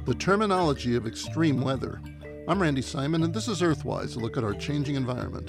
The terminology of extreme weather. I'm Randy Simon, and this is Earthwise, a look at our changing environment.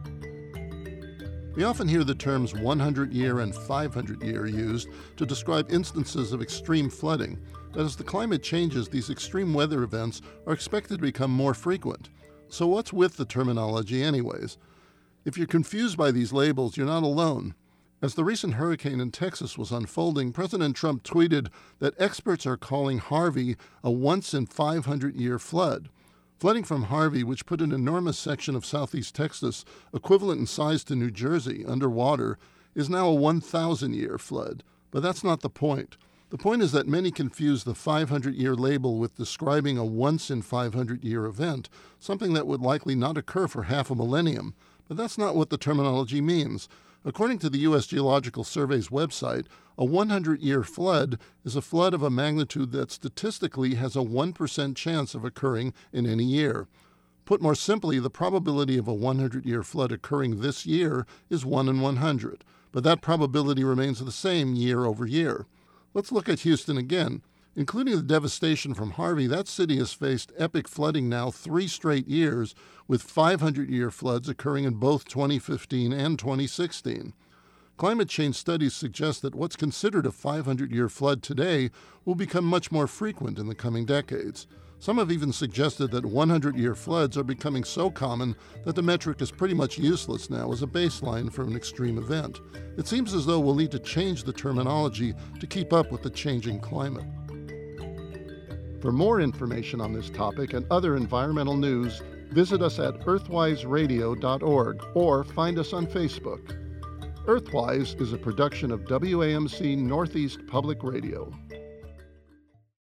We often hear the terms 100-year and 500-year used to describe instances of extreme flooding, but as the climate changes, these extreme weather events are expected to become more frequent. So what's with the terminology anyways? If you're confused by these labels, you're not alone. As the recent hurricane in Texas was unfolding, President Trump tweeted that experts are calling Harvey a once-in-500-year flood. Flooding from Harvey, which put an enormous section of southeast Texas, equivalent in size to New Jersey, underwater, is now a 1,000-year flood. But that's not the point. The point is that many confuse the 500-year label with describing a once-in-500-year event, something that would likely not occur for half a millennium. But that's not what the terminology means. According to the U.S. Geological Survey's website, a 100-year flood is a flood of a magnitude that statistically has a 1% chance of occurring in any year. Put more simply, the probability of a 100-year flood occurring this year is 1 in 100, but that probability remains the same year over year. Let's look at Houston again. Including the devastation from Harvey, that city has faced epic flooding now 3 straight years, with 500-year floods occurring in both 2015 and 2016. Climate change studies suggest that what's considered a 500-year flood today will become much more frequent in the coming decades. Some have even suggested that 100-year floods are becoming so common that the metric is pretty much useless now as a baseline for an extreme event. It seems as though we'll need to change the terminology to keep up with the changing climate. For more information on this topic and other environmental news, visit us at earthwiseradio.org or find us on Facebook. Earthwise is a production of WAMC Northeast Public Radio.